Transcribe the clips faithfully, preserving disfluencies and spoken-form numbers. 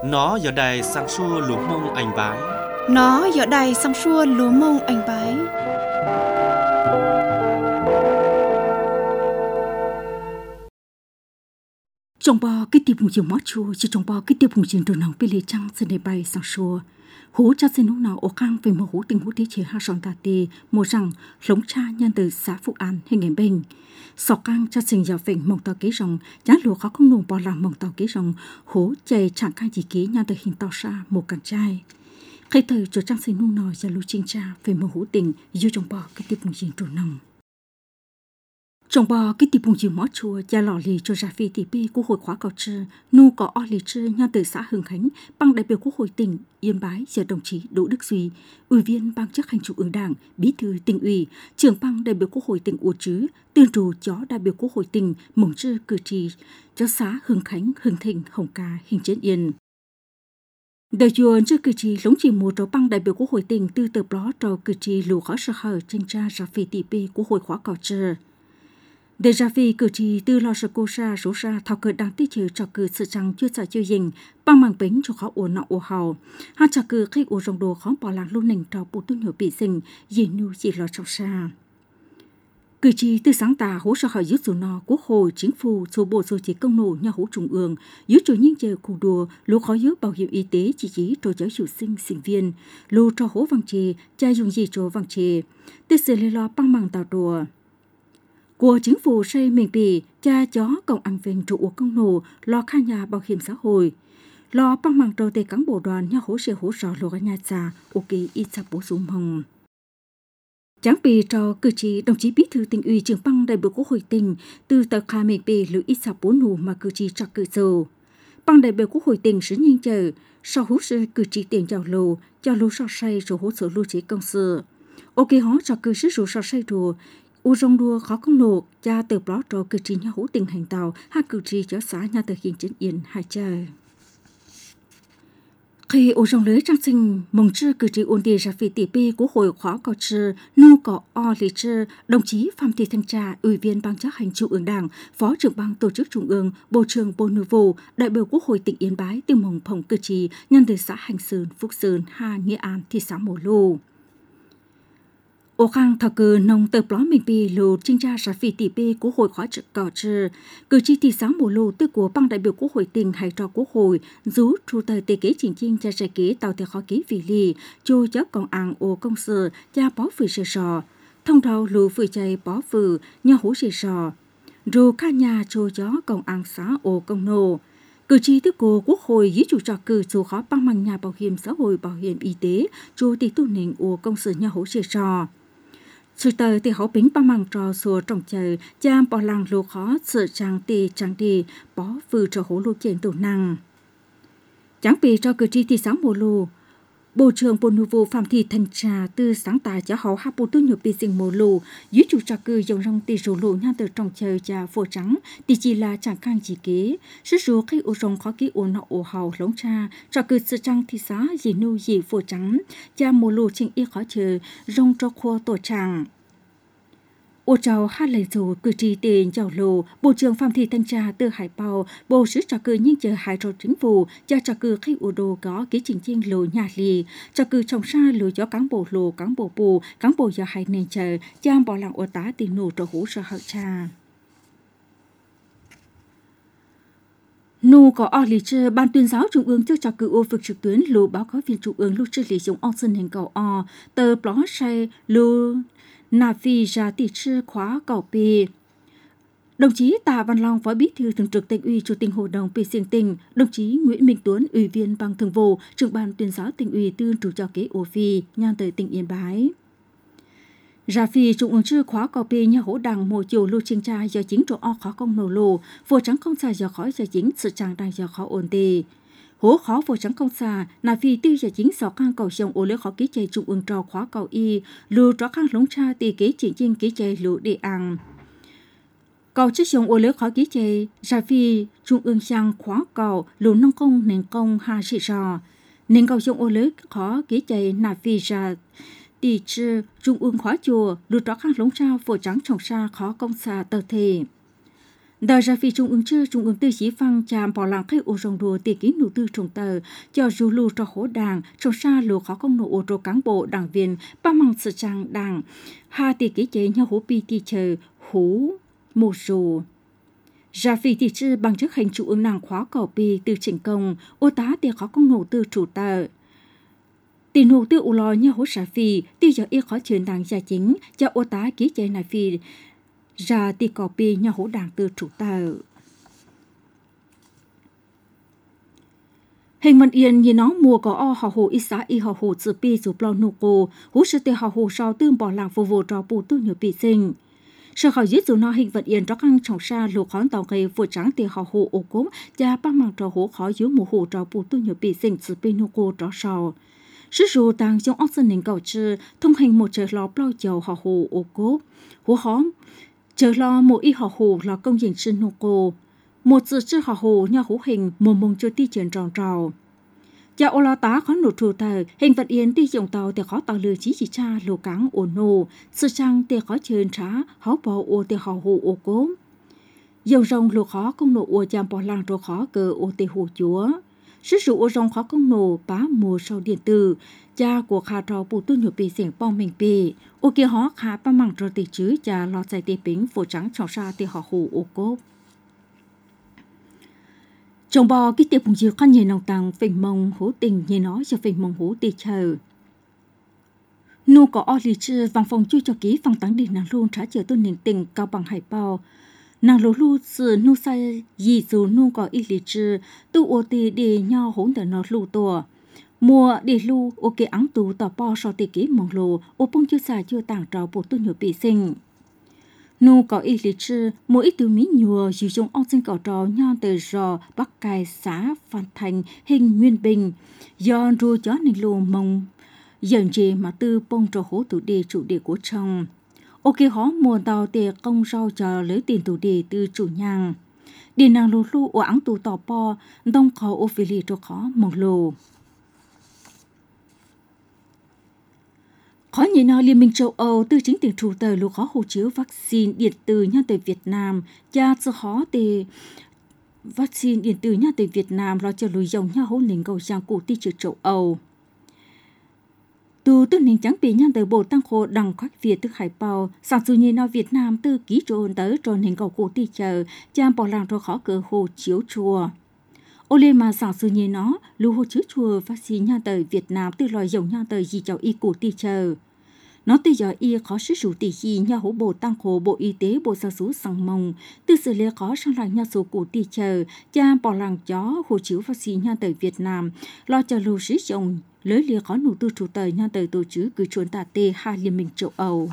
Nó giờ đây sang xua lúa mông anh bái. Nó giờ đây sang xua lúa mông anh bái. Trong bò cái tiệp hùng chiều mót chua, chỉ trong bò cái tiệp hùng chiều đồ nòng bị lệ trăng trên đề bay sang xua. Hú cha xin lúc nào ổ khang về một hú tình hú tí chế ha son tà tì, một rằng lống cha nhân từ xã Phúc An hay ngày bình. Sọ cang cha sinh giàu vịnh mong tàu kế rồng, giá lúa khó không nung bò làm mong tàu kế rồng, hú chạy chẳng cang gì ký nhân từ hình tàu xa một cản trai. Khi thời cho trang sinh lúc nào ra lưu chinh cha về một hú tình, dù trong bò cái tiệp hùng chiều đồ nòng. Trong bò cái tiệp hùng chiều mót chua, gia lò lì cho ra phi tỷ pi của hội khóa cầu trư, nu có o lì trư nhân từ xã Hưng Khánh, bằng đại biểu quốc hội tỉnh Yên Bái do đồng chí Đỗ Đức Duy, ủy viên ban chấp hành trung ương đảng, bí thư tỉnh ủy, trưởng ban đại biểu quốc hội tỉnh Ủa Trứ, tuyên trù chó đại biểu quốc hội tỉnh mong trư cử tri cho xã Hưng Khánh, Hưng Thịnh, Hồng Ca, Hình Chến Yên. Đời chuồn chưa cử tri lống chỉ một trò băng đại biểu quốc hội tỉnh từ tờ blog trò cử tri lù khó sở hở trên tra ra phi tỷ pi của hội khóa cầu trư. Để ra vì cử tri từ lo sợ cô sa số sa thao cử đang tích chữ cho cử sự chẳng chưa trả chưa dình bằng mảng bính cho khó ổn nọ ổ hào hai trả cử khi ổ rồng đồ khó bỏ làng luôn nành trò bộ tu nhỏ bị sinh gì nu chỉ lo trong sa cử tri từ sáng tà hỗ trợ hỏi giúp số nọ quốc hội chính phủ số bộ số chỉ công nổ nhà hỗ trung ương giúp chủ nhân chờ cụ đùa lú khó giúp bảo hiểm y tế chỉ chỉ trò giáo chủ sinh sinh viên lú trò hỗ vàng trì cha dùng gì trò vàng trì từ sự lê lo bằng mảng tàu đùa của chính phủ xây mình bì cha chó cộng ăn vinh trụ công nổ lo khai nhà bảo hiểm xã hội lo bằng bằng đầu tề cán bộ đoàn nhà hỗ trợ hỗ trợ lo nhà già ok ít sắp bổ sung hồng chẳng bì cho cử tri đồng chí bí thư tỉnh ủy trưởng ban đại biểu quốc hội tỉnh từ tờ khai mình bì lưỡi ít sắp bổ nụ mà cử tri cho cử dầu ban đại biểu quốc hội tỉnh sử nhanh chờ sau hỗ trợ cử tri tiền giàu lô cho lô so xây rồi hỗ trợ lưu trí công sự ok họ cho cử sĩ rồi so xây rồi u rong đua khó công nổ cha từ blog cho cử tri nhà hữu tình hành tàu hai cử tri cho xã nhà từ hiện chính yên hai trời khi u rong lưới trang sinh mong chư cử tri ôn đi ra phi tỷ pi của hội khóa cầu trư nu có o lì trư đồng chí Phạm Thị Thanh Trà ủy viên ban chấp hành trung ương đảng phó trưởng ban tổ chức trung ương bộ trưởng bộ nội vụ đại biểu quốc hội tỉnh Yên Bái tiêu mong phòng cử tri nhân từ xã Hành Sơn Phúc Sơn Hà Nghĩa An thị xã Mộ Lô ô khang thảo cử nông tờ blog mình bì lù trinh tra ra phi tỷ pi của hội khóa trực cỏ trừ cử tri thị xã Mộ Lô tư của ban đại biểu quốc hội tỉnh hay cho quốc hội rú trụ tờ tề kế chỉnh chinh cha trái kế tàu theo khó ký vì lì cho cháu công ăn ô công sự cha bó phử sờ sò thông thầu lù phử chạy bó phử nhà hú sờ sò rồi ca nhà cho cháu công ăn xã ô công nô cử tri tư của quốc hội dưới chủ trò cử số khó bằng bằng nhà bảo hiểm xã hội bảo hiểm y tế cho tỷ tu nền ô công sự nhà hú sờ sò sự tờ thì họ bính ba măng trò xùa trồng chờ cha bỏ làng lô khó sự trang tì trang đi bó vừa trò hổ lô chèn tổ năng chẳng bị cho cử tri thị xã Mộ Lô bộ trưởng bộ nội vụ Phạm Thị Thanh Trà từ sáng tài cho họ hai bộ tu nhập bị sinh Mộ Lô dưới chủ trò cử dòng rong tì rổ lộ nha từ trồng chờ cha phổ trắng tì chỉ là chẳng khang chỉ kế sức số khi ô rong khó ký ô nọ ô hào lống cha trò cử sự trang thị xã dì nu dì phổ trắng cha Mộ Lô trên y khó chờ rong cho khoa tổ tràng ô trào hai lời dù cử tri tiền giàu lô bộ trưởng Phạm Thị Thanh Trà từ Hải Bào bộ sứ trò cử nhưng chờ hai trò chính phủ cho trò cử khi ô đồ có ký trình chiên lô nhà lì trò cử trồng xa lô cho cán bộ lô cán bộ bù cán bộ do hai nền chờ cha bỏ làng ô tá tiền nổ trò hú sợ hậu cha nu có o lì trơ ban tuyên giáo trung ương cho trò cử ô vực trực tuyến lô báo cáo viên trung ương lưu trữ lý dùng o sơn hình cầu o tờ blog say lô nà phi ra tỷ trư khóa cầu bì đồng chí Tạ Văn Long phó bí thư thường trực tỉnh ủy chủ tịch hội đồng bì xiên tỉnh đồng chí Nguyễn Minh Tuấn ủy viên ban thường vụ trưởng ban tuyên giáo tỉnh ủy tuyên chủ cho kế ô phi nhan tới tỉnh Yên Bái ra phi trung ương trư khóa cầu bì nhà hỗ đảng mùa chiều lưu trình tra do chính chỗ o khó công nổ lô phổ trắng không xài do khói do chính sự trang đang do khó ổn tì hố khó phổ trắng công xà là phi tư giờ chính sọ khang cầu sông ô lưới khó ký chạy trung ương trò khóa cầu y lù trò khang lống cha tì kế chỉ chinh ký chạy lù địa ăn cầu chiếc sông ô lưới khó ký chạy ra phi trung ương sang khóa cầu lù nông công nền công hà sĩ rò nền cầu sông ô lưới khó ký chạy là phi ra tì trư trung ương khóa chùa lù trò khang lống cha phổ trắng trồng xa khó công xà tờ thể Đào ra phi trung ương chưa trung ương tư sĩ phăng chạm bỏ làng khai ô rong đồ tì ký nụ tư trùng tờ cho dù lù cho khổ đảng trong xa lù khó công nụ ô trô cán bộ đảng viên ba măng sự trang đảng hà tì ký chế nhau hú pi tì chờ hú mù rù. Ra phi tì chư bằng chức hành trung ương nàng khóa cầu pi từ chỉnh công ô tá tì khó công nụ tư chủ tờ. Tì nụ tư ủ lò nhau hú ra phi tì giờ y khó truyền đảng gia chính cho ô tá ký chế này phi ra tì cò pi nhau hú đảng tư chủ tờ. Hình văn yên như nó mùa có o họ hồ ít xã y họ hồ dự pi dù plo nụ cô hú sự tì họ hồ sau tương bỏ làng vô vô trò bù tư nhiều bị sinh. Sở khảo giết dù nó hình vật yên trắc khăn trọng xa lục khón tàu gây phụ trắng tì họ hồ ổ cốm và bác mạng trò hố khó dưới mùa hồ trò bù tư nhiều bị sinh dự pi nụ cô trò sau. Sự dù tăng trong ốc dân nền cầu chư thông hành một trời lò plo dầu họ hồ ổ cốm hú hóm chờ lo một y họ hồ là công diện sinh nụ cô. Một sự chư họ hồ nhau hú hình mùa mông cho ti chuyển tròn trào. Cha ô la tá khó nụ trù thờ, hình vật yên ti dòng tàu thì khó tàu lừa chí chỉ cha lù cáng ổ nô, sự trang thì khó chơn trá, khó bỏ ô thì họ hồ ô cố. Dòng rồng lù khó công nụ ô chạm bỏ làng rồi khó cờ ô thì hồ chúa. Sự dụ ô rồng khó công nụ bá mùa sau điện tử, cha của khá trò bù tu nhục bì xỉn bong mình bì. Ô kia họ khá bá măng rồi tì chứ cha lo chạy tì bính phổ trắng trọng xa thì họ hồ ô cố. Trong bò cái tiệp bùng dư con nhảy nòng tàng phình mông hú tình nhảy nó cho phình mông hú tì chờ. Nô có o lì chư vàng phòng chui cho ký phòng táng đi nàng luôn trả chờ tôi nền tình cao bằng hải bao. Nàng lô lưu sự nô sai gì dù nô có y lì chư tu ô tì đi nhau hốn để nó lưu tùa. Mùa đi lưu ô kê áng tù tỏ bò so tì ký mong lô ô bông chưa xài chưa tàng trò bộ tôi nhớ bị sinh. Nô có ý lý chư, mỗi ít từ mỹ nhùa dù dùng ông sinh cỏ trò nhon từ rò bắc cài xã Phan Thành hình Nguyên Bình. Do rùa chó nền lô mông dần chê mà tư bông trò hố tủ đề chủ đề của chồng. Ô kê hó mùa tàu tề công rau cho lấy tiền tủ đề từ chủ nhàng. Điền nàng lô lô ô áng tù tỏ bò, đông khó ô phê lì trò khó mong lô. Khó nhìn nào Liên minh châu Âu từ chính tiền chủ tờ lũ khó hộ chiếu vaccine điện tử nhân tới Việt Nam cha cho khó tề vaccine điện tử nhân tới Việt Nam lo cho lùi dòng nhau hỗn lĩnh cầu giang cụ ti trừ châu Âu. Từ tư nền trắng bị nhân tới bộ tăng khổ đằng khách Việt từ hải bào sản xuất nhìn nào Việt Nam từ ký trồn tới tròn hình cầu cụ ti chờ cha bỏ làng rồi khó cờ hộ chiếu chùa. Ô lên mà sản xuất nhìn nó lũ hộ chiếu chùa vaccine nhân tới Việt Nam từ loài dòng nhân tới gì cháu y cụ ti chờ. Nó từ giờ y khó sử dụng tỷ gì nhà hỗ bộ tăng khổ bộ y tế bộ giáo dục sang mông từ xử lý khó sang làng nhà số cụ tỷ chờ cha bỏ làng chó hộ chiếu vaccine nhà tới Việt Nam lo cho lưu sử dụng lấy lý khó nụ tư chủ tờ nhà tới tổ chức cử chuẩn tạ tê hai Liên minh châu Âu.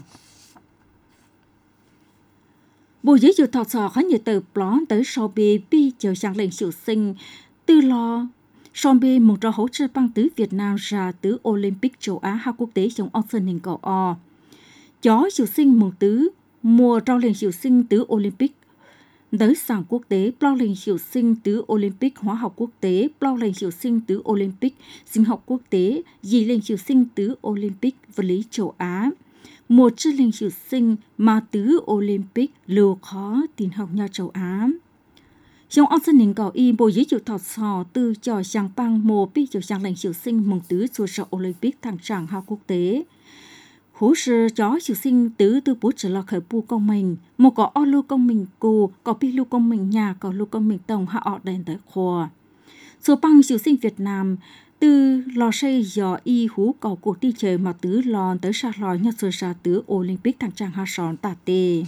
Bộ giấy dự thọ sò khó nhiều tờ plón tới sau bê bi chờ sang lệnh sự sinh từ lo Song bê một trò hỗ trợ băng tứ Việt Nam ra tứ Olympic châu Á hai quốc tế trong Ocean hình cầu o. Chó chiều sinh mùng tứ mùa trao lệnh chiều sinh tứ Olympic tới sàng quốc tế, bao lệnh chiều sinh tứ Olympic hóa học quốc tế, bao lệnh chiều sinh tứ Olympic sinh học quốc tế, dì lệnh chiều sinh tứ Olympic vật lý châu Á. Một chiếc lệnh chiều sinh mà tứ Olympic lưu khó tin học nhà châu Á. Trong ông dân hình cầu y bộ giấy chủ thọ sò từ cho sang bang mùa bí cho sang lệnh chiều sinh mong tứ cho sở Olympic thăng tràng học quốc tế. Hú sư chó chiều sinh tứ từ bố trở là khởi bu công mình, một có o lưu công mình cô, có bí lưu công mình nhà, có lưu công mình tổng hạ ọ đèn tới khoa. Số bang chiều sinh Việt Nam từ lò xây dò y hú cầu cuộc đi chơi mà tứ lòn tới xa lò nhất rồi xa tứ Olympic thăng tràng hạ sòn tà tê.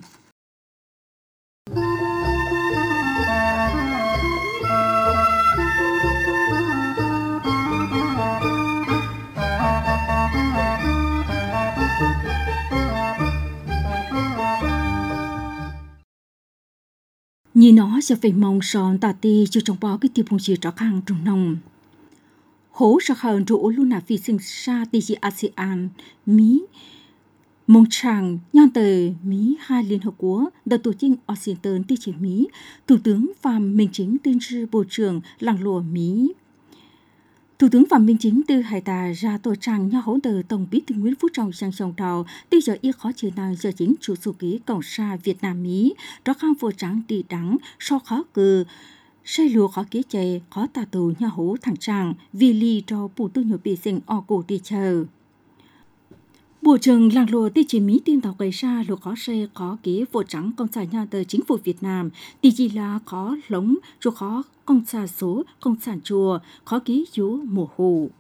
Nhìn nó sẽ phải mong sòn tà tê cho trong bó cái tiệp hồng chìa trọ khang trong nông. Hố sẽ khẩn rủ luôn là phi sinh xa tì dị ASEAN, Mỹ, mong chàng nhon tờ Mỹ hai Liên Hợp Quốc đã tổ chức Washington tì chế Mỹ, Thủ tướng Phạm Minh Chính tuyên sư Bộ trưởng làng lùa Mỹ. Thủ tướng Phạm Minh Chính từ hải tà ra tổ trang nhà hỗ trợ Tổng bí thư Nguyễn Phú Trọng sang sông đầu, từ giờ y khó chịu nào giờ chính chủ số ký Cộng sa Việt Nam Mỹ, đó khang vô trắng đi đắng, so khó cử, xây lùa khó kế chạy, khó tà tù nhà hỗ thẳng trang, vì ly cho bù tư nhiều bị sinh ở cổ đi chờ. Bộ trưởng làng lùa tì chỉ Mỹ tin tàu gây ra lùa khó xe khó kế vô trắng công sản nhà tờ chính phủ Việt Nam, tì chỉ là khó lống, rồi khó công sản số, công sản chùa, khó kế dũ mùa hù.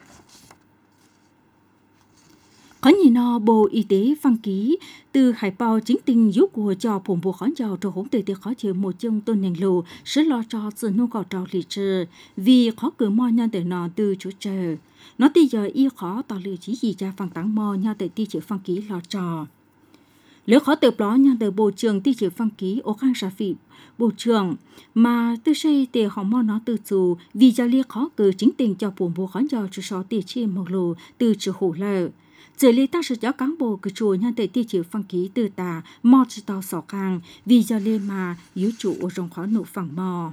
Có nhìn nó Bộ Y tế văn ký từ hải bào chính tình giúp của cho phụng bộ khó giàu cho hỗn tề tiêu khó chịu một chân tôn nền lù sẽ lo cho sự nhu cầu trò lì trừ vì khó cử mò nhân để nó từ chỗ chờ. Nó bây giờ y khó tạo lưu chí gì cho phẳng tắng mò nhau để ti chữ văn ký lo trò. Nếu khó tự đó nhau để bộ trưởng ti chữ văn ký ô khang sa phị bộ trưởng mà tư xây để họ mò nó từ dù vì giờ lia khó cử chính tình cho phụng bộ khó giàu cho số tiền chi một lù từ chữ hủ lờ. Giờ lý ta sẽ cho cán bộ cứ chùa nhân để tiêu chữ phân ký từ tà mò chỉ tao sọ khang vì giờ lê mà yếu chủ ở trong khó nụ phẳng mò.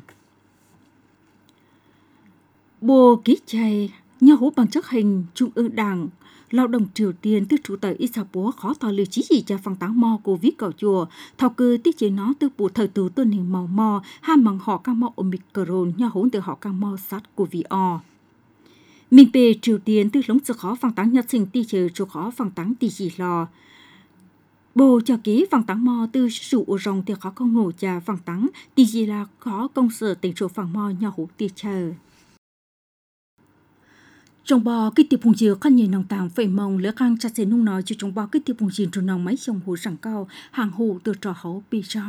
Bộ ký chay nhà hố bằng chất hình Trung ương Đảng lao động Triều Tiên từ chủ tờ Isapua khó thọ lưu chí gì cho phẳng táng mò của viết cầu chùa thọ cư tiết chế nó từ bộ thời tù tuân hình màu mò ham bằng họ căng mò Omicron nhà hố từ họ căng mò sát của vi o. Mình bề Triều Tiên từ lống sự khó phẳng táng nhật sinh ti chờ cho khó phẳng táng ti gì lò. Bộ cho ký phẳng táng mò từ sụ ở rồng thì khó công ngủ cha phẳng táng ti gì là khó công sở tỉnh chỗ phẳng mò nhà hủ ti chờ. Trong bò cái tiệp hùng chiều khăn nhìn nòng tàng phẩy mông lỡ khang chặt xe nung nói cho trong bò cái tiệp hùng chiều trong nòng máy sông hồ sẵn cao hàng hồ từ trò hấu bị cho.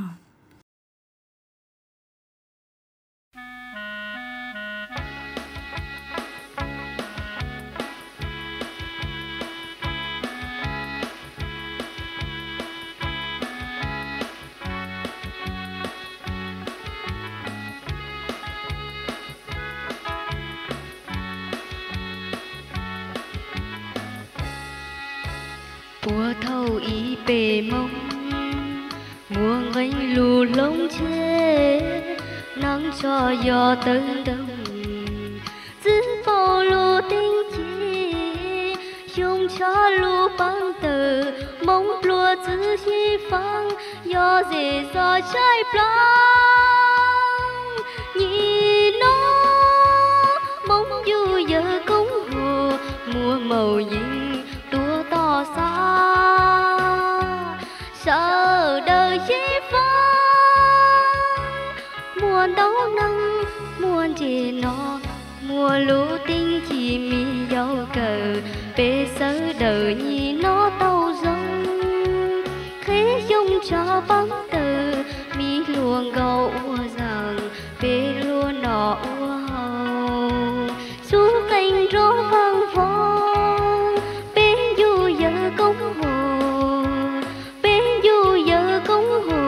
波头已被梦，我爱路龙街，能cho yo登登，自保路顶街，用茶路帮的，梦落自西方，yo dễ dò trái blanc，你 nó mong du giờ công hồ mùa màu nhìn tua to xa sợ đời dễ vắng muôn đấu năng muôn chê nó mùa lũ tinh chỉ mi dấu cờ bê sớ đời nhì nó tàu rông khế dung cho bóng tờ mi luồng gầu rằng bê lúa nọ hầu su cành rô vang vang bên du giờ công hồ bên du giờ công hồ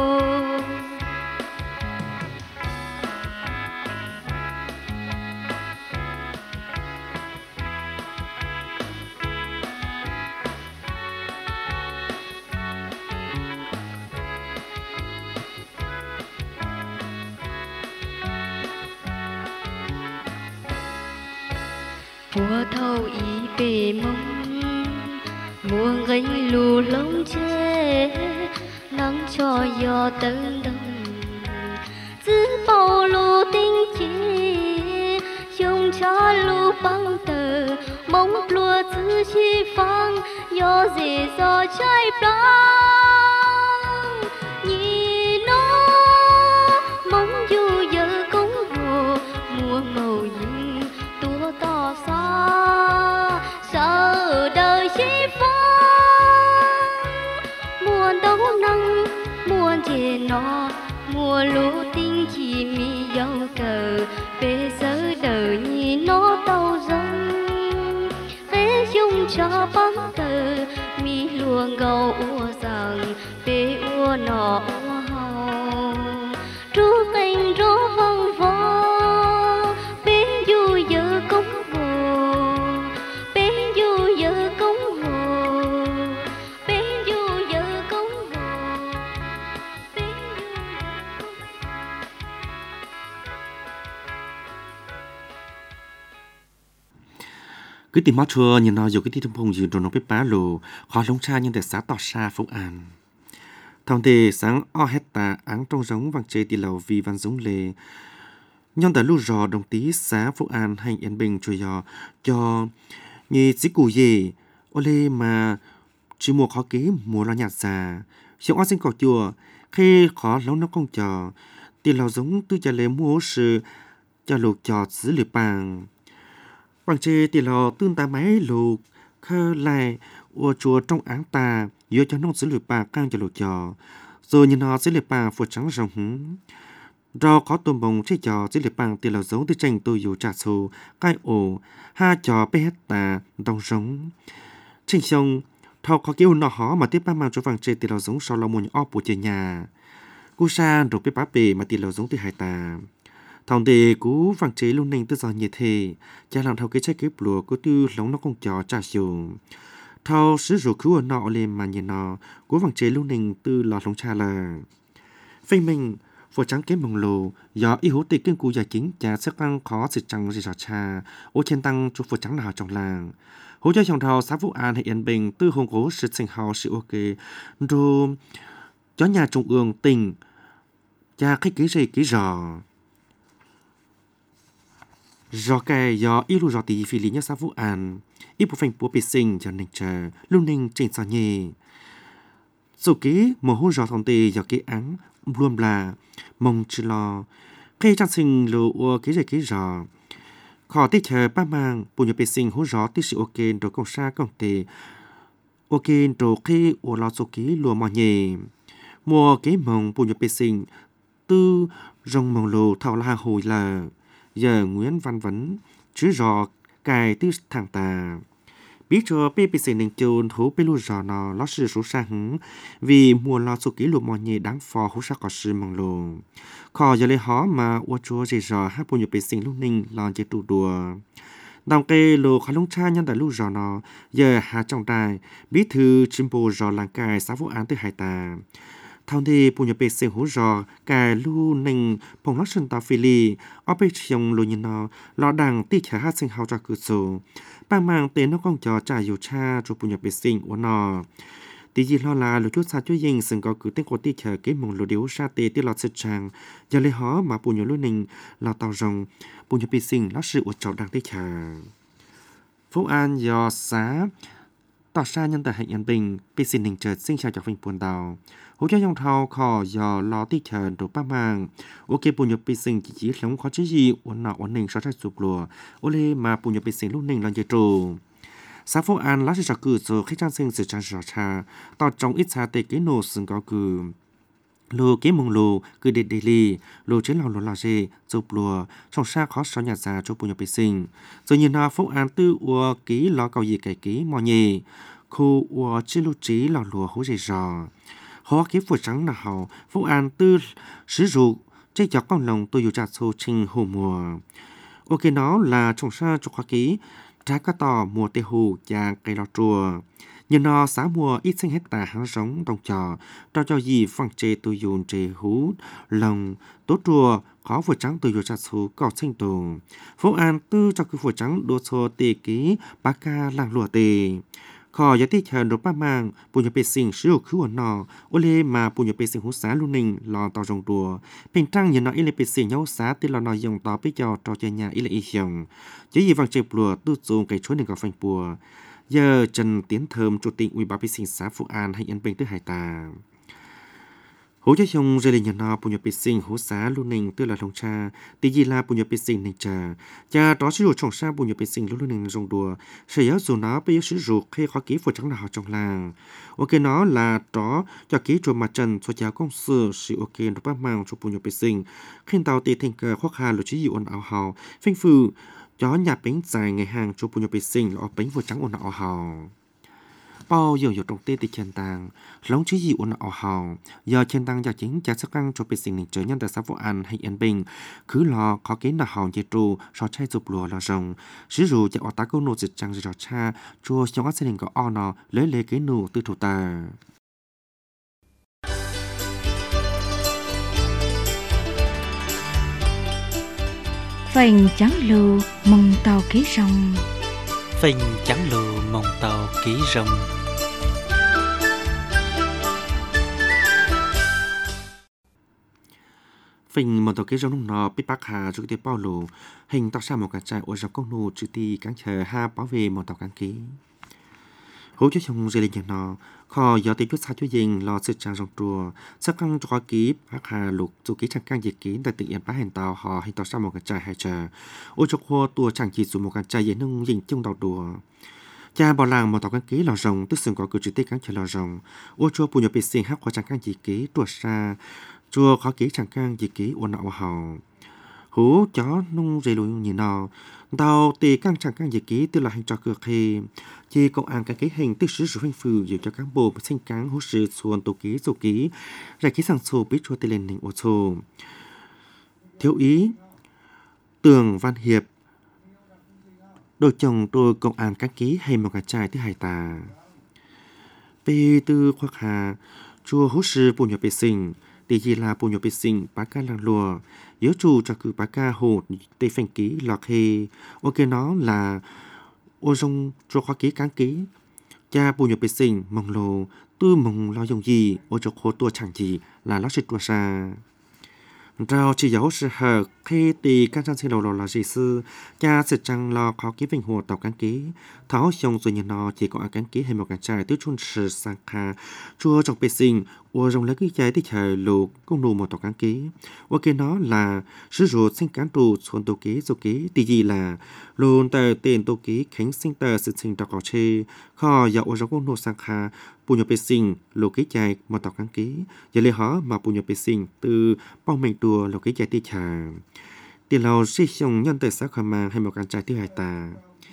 mùa thâu ý bề mông mùa gánh lù lông chê nắng cho gió tấn đông giữ bao lù tinh chế dùng cho lù băng tờ mong lùa giữ chi phang gió dễ gió trái blanc nhìn nó mong dù giờ công hồ mùa màu nhìn tua to xa sợ đời dễ vắng muôn đấu năng muôn chê nó mùa lũ tinh chỉ mi dấu cờ bê sớ đời nhìn nó tàu rông khế dung cho bóng tờ mi luồng gầu ua rằng bê ua nọ ua hầu trú cành rô vang vang bên du giờ công hồ bên du giờ công hồ bên du giờ công hồ bên du giờ công cứ tìm mót chua nhìn nó dù cái tí thông phong dù đồ nó biết bá lù khó lông cha nhưng để xã tỏ xa Phúc An thông thì sáng o hết ta áng trong giống vàng chê tì lầu vì văn giống lề nhân tại lưu rò đồng tí xã Phúc An hành yên bình chùa dò cho như chỉ cụ gì ô lê mà chỉ mua khó ký mua lo nhạt già xong o sinh cầu chùa khi khó lâu nó không chờ tì lầu giống tư trả lệ mua sự cho lục cho giữ lửa bằng bằng chê tì lầu tương ta máy lục khơ lại ô chùa trong áng ta dựa cho nông giữ lửa bằng căng cho lục cho rồi nhìn họ giữ lửa bằng phụt trắng rồng hứng do có tôm bông chế cho giữ lửa bằng tì lầu giống tư tranh tôi dù trả số cái ổ ha cho bê hết ta đồng giống trên sông thao có kêu nó họ mà tiếp ba mang cho vàng chê tì lầu giống sau là một ô bộ chơi nhà cú sa rồi bê bá bề mà tì lầu giống từ hai ta thằng đề cú vàng chế luôn nên tư giờ như thế cha làm thao cái trái kép lúa có tư lóng nó không cho trả dùng thao sử dụng cứu nọ lên mà nhìn nó cú vàng chế luôn nên tư lò lóng cha là phê mình phổ trắng kém mông lù do ý hữu tì kinh cú giải chính cha sẽ tăng khó sự trăng gì rõ cha ô trên tăng chú phổ trắng nào trong làng hỗ trợ trong thao xã Phúc An hay yên bình tư hồng cố sự sinh hào sự ok rồi cho nhà trung ương tỉnh cha khách ký gì ký rõ do cái do ít lúc do tí phi lý nhất xã Phúc An ít bộ phim của bị sinh cho nên chờ luôn nên trên sao nhỉ số ký một hôm do thông tì do cái án luôn là mong chỉ lo khi trang sinh lô cái gì cái rõ khó tích chờ ba mang bộ nhập bị sinh hỗ rõ tích sự ok rồi công sa công tì ok rồi khi ở lo số ký lùa mò nhỉ mua cái mong bộ nhập bị sinh tư rong mong lô thảo la hồi là giờ Nguyễn Văn Vấn chứ rõ cài tư thằng ta biết cho bê bê xê nền chôn hố bê lù rõ nó ló sự số xa hứng vì mùa lo số kỷ lục mò nhẹ đáng phò hố xa có sự mong lù khó giờ lấy hó mà ua chúa dây rõ hát bùn nhập bê sinh lúc ninh lo chế tụ đùa đồng kê lù khá lông cha nhân tại lù rõ nó giờ hạ trong đài biết thư chim bồ rõ làng cài xã Phúc Án từ hải ta thằng thì bùn nhập bê sinh hố rõ cài lù ninh phong lót sân tàu phi lì ở bê chồng lù nhìn nó lọ đằng tí khả hát sinh hào cho cửa sổ bang mang tên nó con cho trả dù cha cho bùn nhập bê sinh của nó tí gì lo là lù chút xa chú dình sừng có cứ tên của tí khả cái mong lù điếu xa tê tí lọt sức trang giờ lấy hó mà bùn nhập lù ninh lọ tàu rồng bùn nhập bê sinh lót sự của cháu đang tí khả Phúc An do xá tỏ xa nhân tại hạnh an bình bê sinh ninh chợt sinh chào cho phình buồn đào hỗ trợ dòng thao khó do lo tí khả đồ bác mang ok bùn nhập bê sinh chỉ chỉ sống khó chứ gì uốn nọ uốn ninh so trái sụp lùa ô lê mà bùn nhập bê sinh lúc ninh là dây trù xã Phúc An lá sẽ cử rồi khách trang sinh sự trang rõ cha tỏ trong ít xa tê kế nổ sừng có cử lô kế mông lô cứ để để lì lô chế lòng lô lò dê sụp lùa trong xa khó so nhà già cho bùn nhập bê sinh rồi nhìn nó Phúc An tư ua ký lo cầu gì cải ký mò nhì khu ua chế lưu trí lò lùa hố dây rò họ ký phổ trắng là họ Phúc An tư sử dụng chế cho con lòng tôi dù trả số trình hồ mùa ok nó là trong xa cho khoa ký trái cá tỏ mùa tê hù và cây lò chùa nhưng nó xã mùa ít sinh hết tà hàng giống đồng trò cho cho gì phẳng chê tôi dùn chê hú lòng tốt chùa khó phổ trắng tôi dù trả số có sinh tù Phúc An tư cho cứ phổ trắng đô số tê ký bá ca làng lùa tê khó giải thích hờn đột bác mang bùn nhập bê sinh sử dụng khứ ở nọ ô lê mà bùn nhập bê sinh hú xá luôn ninh lò tàu rồng đùa bình trăng nhìn nó ý lê bê sinh nhau xá tê lò nọ dòng tàu bê cho trò chơi nhà ý lê ý hiểm chứ gì vàng chê bùa tư dùng cái chối nên có phanh bùa giờ Trần Tiến Thơm chủ tịch ủy ban bê sinh xã Phúc An hay yên bình tới hải tà hỗ trợ trong gia đình nhà nó bùn nhập bê sinh hỗ xá luôn ninh tức là lòng cha tí gì là bùn nhập bê sinh ninh trà cha đó sử dụng trong xa bùn nhập bê sinh luôn ninh rong đùa sẽ giáo dù nó bây giờ sử dụng khi khó ký phổ trắng nào trong làng ok nó là đó cho ký cho mặt trần cho giáo công sư sự ok nó bắt mang cho bùn nhập bê sinh khi tàu tì thành cờ khó khăn lối chỉ dụ ồn ào hào phanh phừ cho nhà bánh dài ngày hàng cho bùn nhập bê sinh là bánh phổ trắng ồn ào hào bao giờ ở trong tê thì chân tàng lóng chứ gì ổn ở hào giờ chân tàng giờ chính cha sắc căng cho bị sinh trở nhân tại xã Phúc An hay yên bình cứ lo khó kiến là hào dễ trù so chay chụp lùa là rồng sử dụng cho ở tá câu nô dịch trang rồi cha chua trong các gia đình có o nó lấy lấy cái nụ từ thủ tà phành trắng lù mong tàu kế rong phình chẳng lù mong tàu ký rồng phình một tàu ký rồng nọ bị bắt hà chụp tiệp bao lù hình tạo ra một cái trại ở dọc công nô chữ ti cán chờ ha bảo vệ một tàu cán ký hỗ trợ trong gia đình nó kho do tiếp chút sao cho dình lo sự trang rong chùa sắc căng cho ký bắt hà lục chủ ký trang căng dịch ký tại tự nhiên bắt hình tàu họ hình tạo ra một cái trại hay chờ ô chọc hoa tua chẳng chỉ dùng một cái trại dễ nâng dình chung tàu đùa cha bảo làng một tàu cán ký lò rồng tức sừng có cử chữ tiết cán chờ lò rồng ô chua bùn nhập bị sinh hắc qua trang căng dịch ký tuột xa chua khó ký trang căng dịch ký uốn nọ hào hú chó nung dây lùi nhìn nó tàu tì căng trang căng dịch ký tức là hình trò cửa khi chỉ công an cái cái hình tích sử dụng hình phù dựa cho cán bộ sinh cán hỗ trợ xuân tổ ký tổ ký giải ký sang sổ biết chua tê lên hình ô tô thiếu ý tường văn hiệp đôi chồng tôi công an các ký hay một cái trai thứ hai ta về từ khoác hà chua hỗ trợ bùn nhập vệ sinh tỷ gì là bùn nhập vệ sinh bá ca làng lùa yếu chủ cho cứ bá ca hồ tê phanh ký lọt hề ok nó là ô rong cho khoa ký cán ký cha bùn nhập vệ sinh mong lồ tư mong lo dùng gì ô cho khô tua chẳng gì là nó sẽ tua ra rau chỉ giáo sư hợp khi tì các trang sinh đầu là gì sư cha sẽ chẳng lo khó ký vinh hồ tàu cán ký tháo xong rồi nhìn nó chỉ có cán ký hay một cái trai tứ chun sự sang kha chua trong vệ sinh ô rong lấy cái trái thì chờ lục công đủ một tàu cán ký ok nó là sử dụng sinh cán tù xuân tàu ký số ký tì gì là luôn tờ tiền tàu ký khánh sinh tờ sự sinh đặc có chê kho dạo ô rong công đủ sang kha bùn nhập vệ sinh lục cái trái một tàu cán ký giờ lấy họ mà bùn nhập vệ sinh từ bao mình đùa lục cái trái thì chờ tiền lầu sử dụng nhân tài xã khả mang hay một cái trái thứ hai ta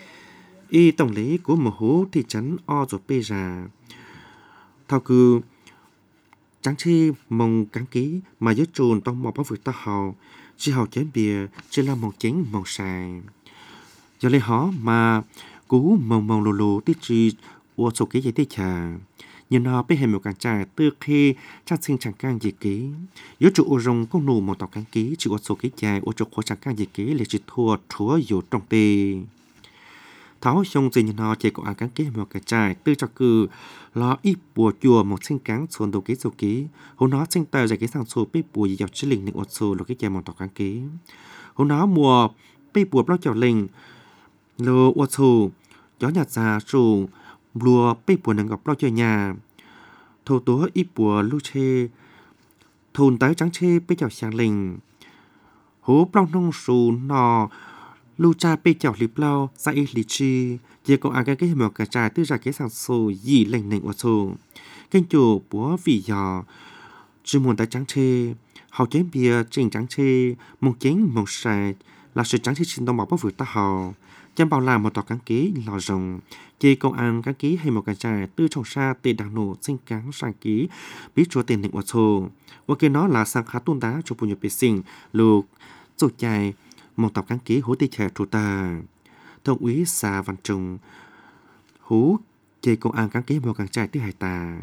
y tổng lý của một hố thị trấn o rồi bê ra thao cư trắng chi mong cán ký mà dưới trồn tông một bao vực ta hào chỉ hào chén bìa chỉ là màu chén màu xài giờ lấy họ mà cú mong mong lù lù tí trì ô số ký giấy tí trà nhưng nó bị hình một cái trà từ khi trang sinh chẳng can gì ký dưới trụ ô rồng công nụ một tàu cán ký chỉ ô số ký dài ô trục khổ chẳng can gì ký là chỉ thua chúa dù trong tì tháo xong gì nó chỉ có ăn cán ký một cái trà từ cho cư lo ít bùa chùa một sinh cán xuân đầu ký số ký hôm nó sinh tờ giải ký sang số bị bùa dọc chỉ linh những ô số là cái dài một tàu cán ký hôm nó mùa bị bùa bao chảo linh lô ô số gió nhạt già sù lùa bị bùa nâng ngọc bao chảo nhà thâu tố ít bùa lưu chê thôn tái trắng chê bị chảo sáng linh hố bao nông sù nò lưu cha bị chảo lip lao ra ít lì chi chỉ có ăn cái cái một cái trà tư ra cái sang số gì lành nành ô số kênh chủ búa vì giò chỉ muốn tái trắng chê hào chén bia trình trắng chê một chén một sài là sự trắng chê xin đông bảo bác vừa ta hào chăm bảo làm một tàu cán ký lò rồng chỉ công an cán ký hay một cái trà tư trong xa tê đặc nổ sinh cán sang ký biết chúa tiền định ô số và cái nó là sang khá tuôn đá cho bùn nhập vệ sinh lục rụt dài một tàu cán ký hố tê trẻ trụ ta thông úy xà văn trùng hú chỉ công an cán ký một cái trà tư hải ta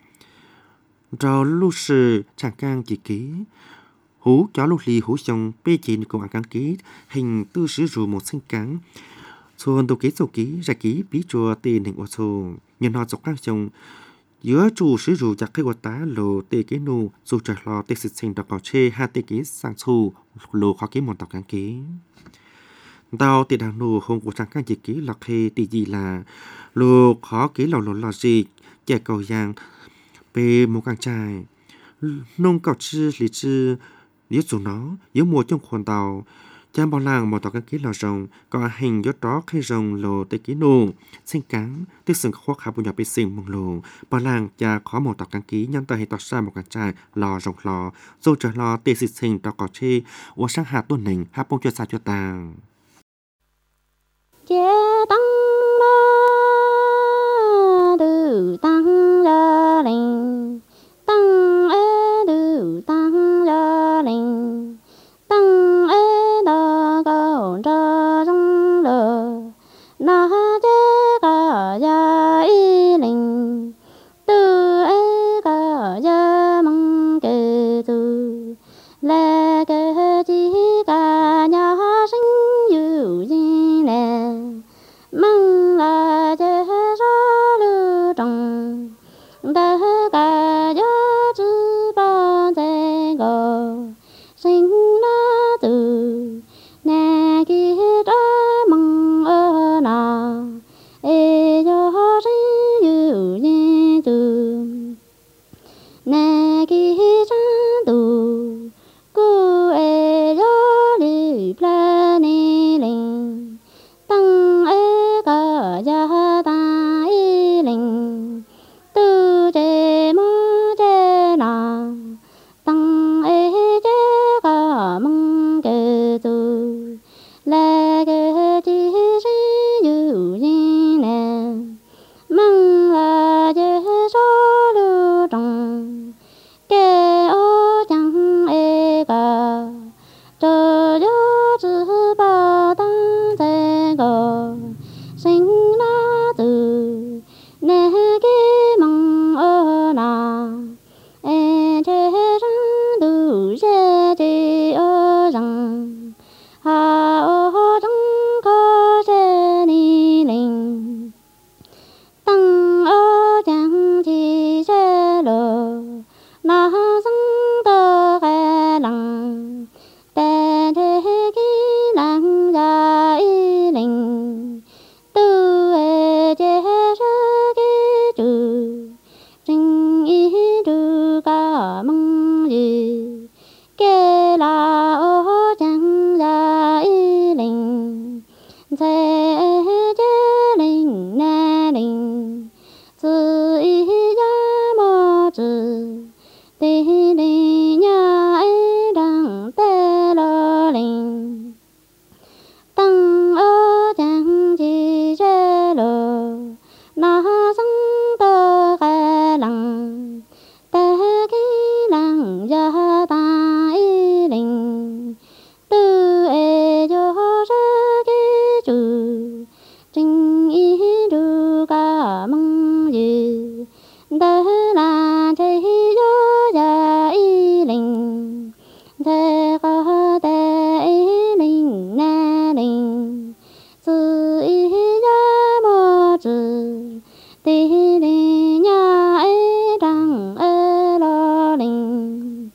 rồi lưu sư chẳng can chỉ ký hú chó lúc ly hú xong bê chỉ công an cán ký hình tư sử dụng một sinh cán xuân tổ ký số ký ra ký bí chùa tiền định ô số nhân họ dọc căng xong giữa chủ sử dụngจากให้วัตตาโลเตกินูสู่จากรอเตสิสิงดอกเชฮาเตกิสังสูโลขอกิมอนตอกกันกีดาวติดางนูคงกูจังกันจิกิหลักเฮติจีลาโลขอกิเหล่าหลอนหลอจิแจกเกายังเปโมกังใจนงเกาชื่อหรือชื่อเยอะสุน้อเยอะมัวจงควรเตาcha bao làng một tàu cán ký lò rồng có hình gió đó khi rồng lồ tê ký nô sinh cán tức sừng khoác khá bùn nhập bị sinh mong lồ bao làng cha khó một tàu cán ký nhân tờ hình tàu xa một cái trai lò rồng lò rồi trở lò tê xịt sinh tàu cỏ chê và sang hạ tuần nình hạ bông cho xa cho tàng chế tăng la du tăng la linh tăng ê du tăng la linh tăng ê ra rong lờ na chế cả gia y linh tư ê cả gia mong kê tu lê kê chi cả nhà sinh yu gì nè nè kí trang đủ cô e gió đi pla ni linh tăng e cả gia ta y linh tu chế mô chế na tăng e chế cả mong kê tu là kê chi sĩ yu yin nè mong là chế số lưu trọng kê ô chẳng e cả chờ gió chữ ba tăng chế gò sinh na từ nè kê mong ơ na e chế răng đủ chế chế ơ răng hà ô răng có chế ni linh tăng ơ chẳng chi chế lờ na răng tơ khe lăng tè thế kí lăng gia y linh tư e chế rơ kí trừ trình y trừ cả mong gì kê là ô chẳng gia y linh thế chế linh nè linh tự y gia mô trừ tì đi nhà ấy đằng tê lơ linh tăng ơ chẳng chi chế lơ na sang tơ khe lăng tê kí lăng gia ta y linh tư e gió rơ kí trừ trình y trừ cả mong gì tê là chế gió gia y linh thế có tê y linh nè linh tự y gia mô trừ tì đi nhà ấy đằng ê lo linh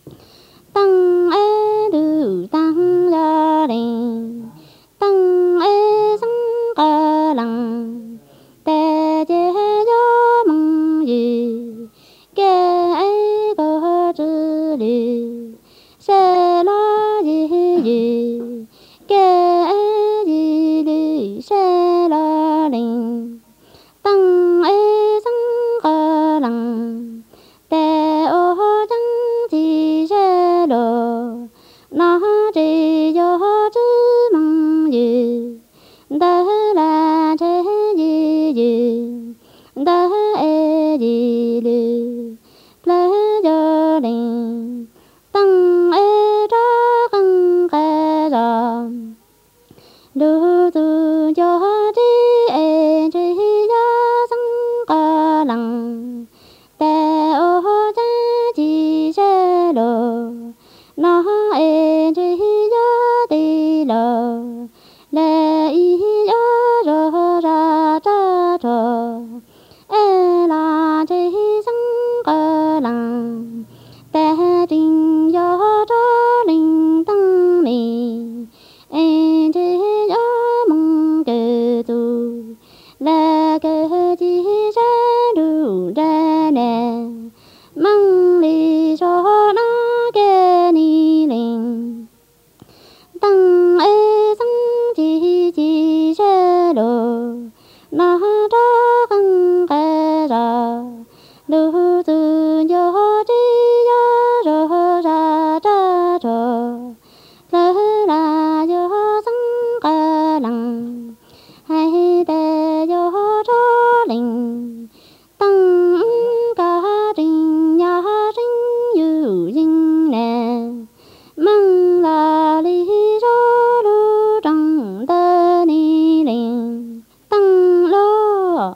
tăng ê đủ tăng gia đình tăng ê sang ca lăng tê chế gió mong gì kê ấy có chữ đi sẽ lo gì gì kê ấy gì đi sẽ lo linh tăng ê sang ca lăng tê ô chẳng chi sẽ lờ nó chỉ do chữ mong gì đó là thế gì gì đó e gì đi lẽ cho đình tăng e ra căng khe giòn đủ từ cho đi e chỉ ra sang ca lăng tê ô cha chi sẽ lờ nó e chỉ ra đi lờ lệ y gió rơ ra cha trờ e là chỉ sang ca lăng tê tình gió cho linh tăng nì e chỉ gió mong kê tu là kê chi ra đủ ra nè mong li cho nó kê ni linh tăng e sang chi chi sẽ đồ nó cho căng kê ra đủ từ gió chi gió rơ ra cha trờ lỡ là gió sang ca lăng hay tê gió cho linh tăng cả trình nhà trình yu dinh nè mong là lý do lưu trong tơ ni linh tăng lo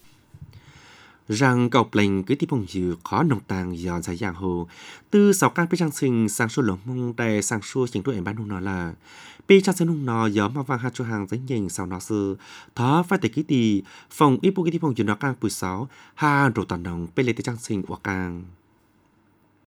rằng cọc lệnh cứ tiếp phong dự khó nông tàng dọn dài giang hồ từ sáu căn bê trang sinh sang số lồng mông đại sang số chính đuổi bán nung nó là bê trang sinh nung nó gió mà vang hạt cho hàng giấy nhìn sau nó sư thó phải tới ký tì phòng ít bộ ký tiếp phong dự nó càng bùi sáu hà đồ toàn đồng bê lệ tới trang sinh của càng